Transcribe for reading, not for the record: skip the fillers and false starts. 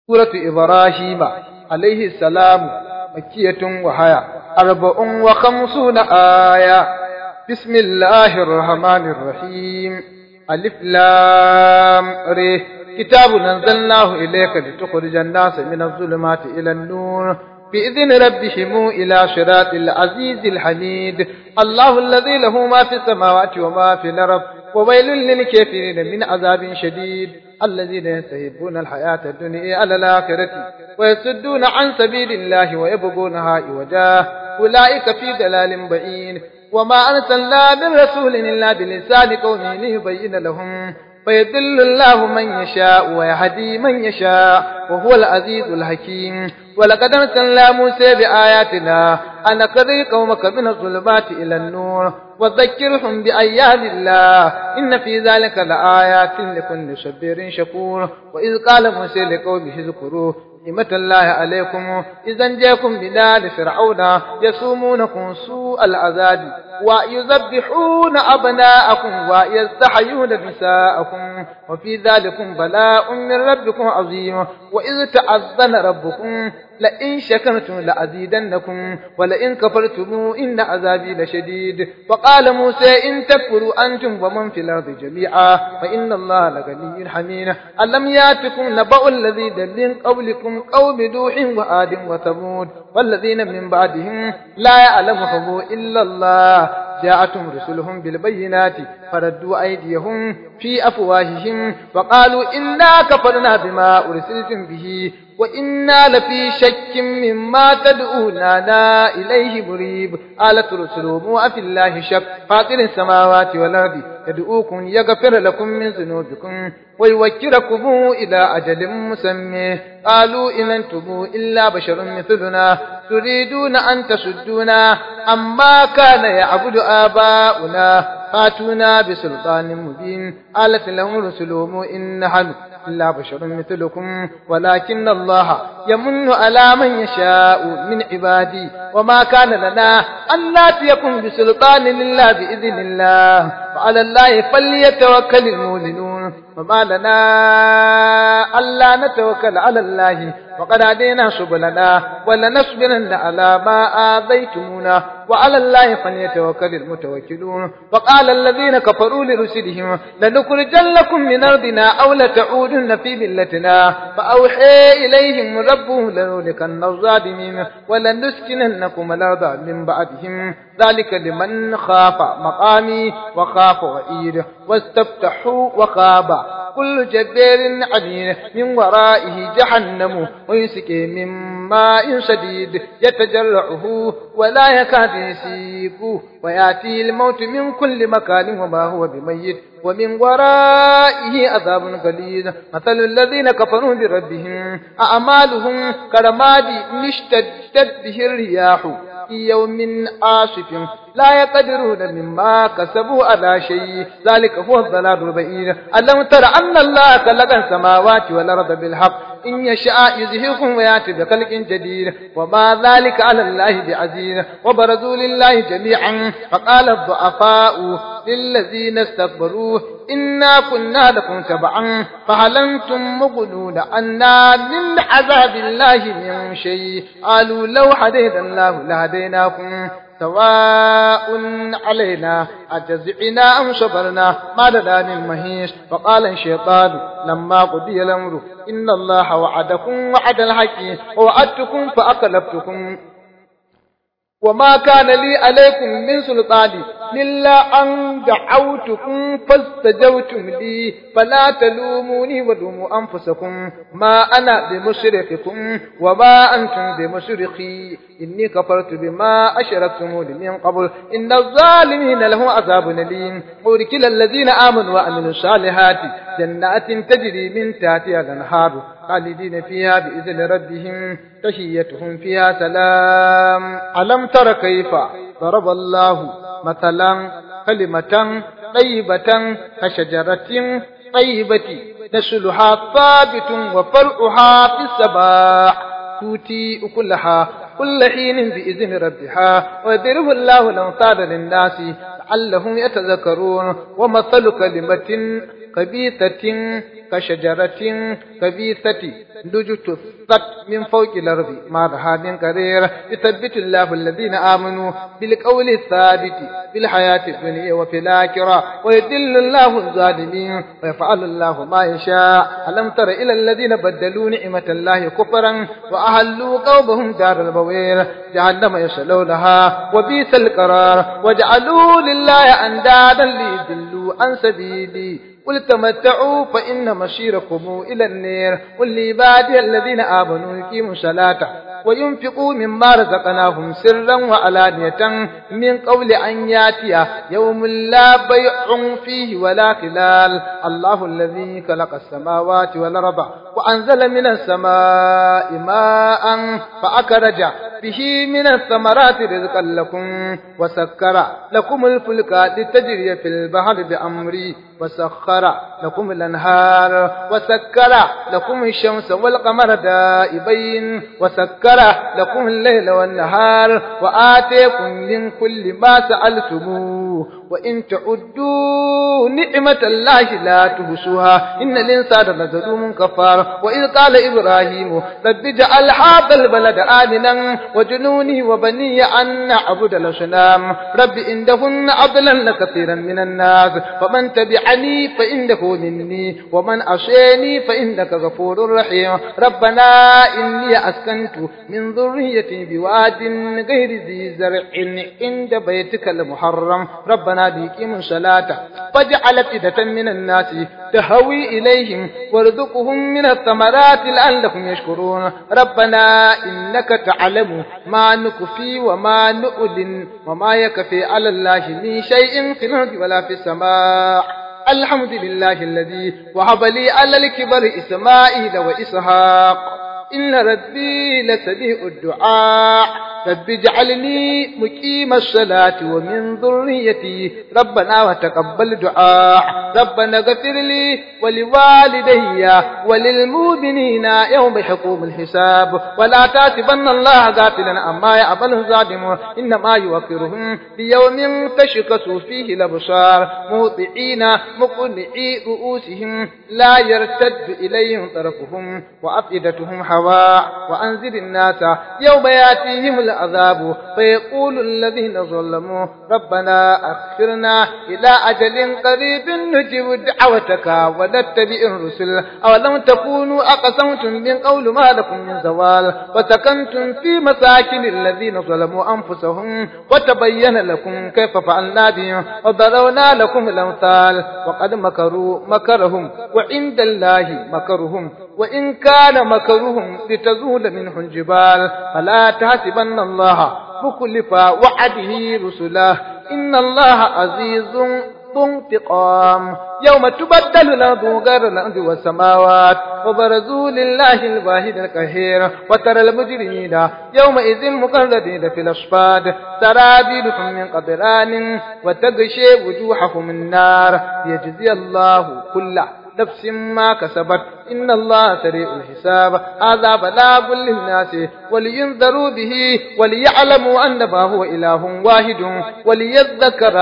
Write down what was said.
سورة إبراهيم عليه السلام مكية وهي 54 آية. بسم الله الرحمن الرحيم. ألف لام ر. كتاب أنزلناه إليك لتخرج الناس من الظلمات إلى النور بإذن ربهم إلى صراط العزيز الحميد. الله الذي له ما في السماوات وما في الأرض وويل للكافرين من عذاب شديد. الذين يستحبون الحياة الدنيا على الآخرة ويصدون عن سبيل الله ويبغونها عوجا أولئك في ضلال بعيد. وما أرسلنا من رسول إلا بلسان قومه ليبين لهم فيضل الله من يشاء ويهدي من يشاء وهو العزيز الحكيم. ولقد أرسلنا موسى بآياتنا أن أخرج قومك من الظلمات إلى النور وذكرهم بأيام الله إن في ذلك لآيات لكل صبير شكور. وإذ قال موسى لقومه اذكروا نعمة الله عليكم إذ أنجاكم من آل فرعون يسومونكم سوء العذاب ويذبحون أبناءكم ويستحيون نساءكم وفي ذلكم بلاء من ربكم عظيم. وإذ تأذن ربكم لئن شكرتم لأزيدنكم ولئن كفرتم إن عذابي لشديد. وقال موسى إن تكفروا أنتم ومن في الأرض جميعا فإن الله لغني حميد. ألم يأتكم نبأ الذين من قبلكم قوم نوح وعاد وثمود والذين من بعدهم لا يعلمهم إلا الله جاءتهم رسلهم بالبينات فردوا أيديهم في أفواههم وقالوا إنا كفرنا بما أرسلتم به وإنا لفي شك مما تدعوننا إليه مريب. قالت رسلهم أفي الله شك فاطر السماوات والأرض يدعوكم يغفر لكم من ذنوبكم ويوكركم إلى أجل مسمى. قالوا إن أنتم إلا بشر مثلنا تريدون أن تصدونا عما كان يعبد آباؤنا فاتونا بسلطان مبين. قالت لهم رسلهم إن نحن إلا بشر مثلكم ولكن الله يمن على من يشاء من عبادي وما كان لنا أن نأتيكم بسلطان إلا بإذن الله وعلى الله فليتوكل المؤمنون. وما لنا ألا نتوكل على الله وقد هدينا سبلنا ولنصبرن على ما آذيتمونا وعلى الله فليتوكل المتوكلون. وقال الذين كفروا لرسلهم لنخرجنكم من أرضنا أو لتعودن في ملتنا فأوحى إليهم ربهم لنهلكن الظالمين ولنسكننكم الأرض من بعدهم ذلك لمن خاف مقامي وخاف وعيد. واستفتحوا وخاب كل جبار عنيد من ورائه جهنم ويسقي من ماء شديد يتجرعه ولا يكاد يسيقه ويأتيه الموت من كل مكان وما هو بميت ومن ورائه عذاب غليظ. مثل الذين كفروا بربهم أعمالهم كرماد اشتدت به الرياح في يوم عاصف لا يقدرون مما كسبوا على شيء ذلك هو الضلال البعيد. ألم تر أن الله خلق السماوات والأرض بالحق إن يشاء يذهبكم ويأتي بخلق جديد وما ذلك على الله بعزيز. وبرزوا لله جميعا فقال الضعفاء للذين استكبروا إنا كنا لكم تبعا فهل أنتم مغنون عنا من عذاب الله من شيء. قالوا لو هدينا الله لهديناكم سواء علينا أجزعنا أم صبرنا ما لنا من مهيس. وقال الشيطان لما قضي الأمر إن الله وعدكم وعد الحق ووعدتكم فأخلفتكم وما كان لي عليكم من سلطان إلا أن دعوتكم فاستجبتم لي فلا تلوموني ولوموا أنفسكم ما أنا بمشرككم وما أنتم بمشركي إني كفرت بما أشركتمون من قبل إن الظالمين لهم عذاب أليم. أولئك الذين آمنوا وعملوا الصالحات جنات تجري من تحتها الأنهار خالدين فيها بإذن ربهم تحيتهم فيها سلام. ألم تر كيف ضرب الله مثلا كلمة طيبة كشجرة طيبة نسلها ثابت وفرعها في السماء تؤتي أكلها كل حين بإذن ربها ويضرب الله الأمثال للناس لعلهم يتذكرون. ومثل كلمة خبيثة كشجرة خبيثة اجتثت من فوق الأرض ما لها من قرير يثبت الله الذين آمنوا بالقول الثابت في الحياة الدنيا وفي الآخرة ويذل الله الظالمين ويفعل الله ما يشاء. ألم تر إلى الذين بدلوا نعمة الله كفرا وأهلوا قومهم دار البوير جهنم يصلونها وبئس القرار وجعلوا لله أندادا ليضلوا عن سبيلي قل تمتعوا فإن مصيركم إلى النار. قل لعبادي الذين آمنوا يقيموا الصلاة وينفقوا مما رزقناهم سرا وعلانية من قبل أن يأتي يوم لا بيع فيه ولا خلال. الله الذي خلق السماوات والأرض وأنزل من السماء ماء فأخرج به من الثمرات رزقا لكم وسكر لكم الفلك لتجري في البحر بأمري وسخر لكم الأنهار وسكر لكم الشمس والقمر دائبين وسكر لكم الليل والنهار وآتيكم من كل ما سألتموه وإن تعدوا نعمة الله لا تحصوها إن الإنسان لظلوم كفار. وإذ قال إبراهيم رب اجعل هذا البلد آمنا وجنوني وبني أن نعبد الأصنام رب إنهن أضللن كثيرا من الناس فمن تبعني فإنه مني ومن عصاني فإنك غفور رحيم. ربنا إني أسكنت من ذريتي بواد غير ذي زرع عند بيتك المحرم ربنا ليقيموا الصلاة فاجعل أفئدة من الناس تهوي إليهم وارزقهم من الثمرات لعلهم يشكرون. ربنا إنك تعلم ما نخفي وما نعلن وما يخفى على الله من شيء في الأرض ولا في السماء. الحمد لله الذي وهب لي على الكبر إسماعيل وإسحاق إن ربي لسميع الدعاء. رب اجعلني مقيم الصلاة ومن ذريتي ربنا وتقبل دعاء. ربنا اغفر لي ولوالدي وللمؤمنين يوم يقوم الحساب ولا تحسبن الله غافلا عما يعمل الظالمون إنما يوفرهم ليوم تشخص فيه الأبصار مهطعين مقنعي رؤوسهم لا يرتد إليهم طرفهم وأفئدتهم هواء. وأنذر الناس يوم يأتيهم العذاب فيقول الذين ظلموا ربنا أخرنا إلى أجل قريب نجب دعوتك ونتبع الرسل أولم تكونوا أقسمتم من قول ما لكم من زوال وسكنتم في مساكن الذين ظلموا أنفسهم وتبين لكم كيف فعلنا بهم وضربنا لكم الأمثال وقد مكروا مكرهم وعند الله مكرهم وإن كان مكرهم لتزول منه الجبال فلا تحسبن الله مخلف وعده رسله إن الله عزيز ذو انتقام. يوم تبدل الأرض غير الأرض والسماوات وبرزوا لله الواحد القهير وترى المجرمين يومئذ مقرنين في الأصفاد سرابيلهم من قطران وتغشي وجوههم النار ليجزي الله كل نفس ما كسبت إن الله سريع الحساب. هذا بلاغ للناس ولينذروا به وليعلموا أنما هو إله واحد وليذكر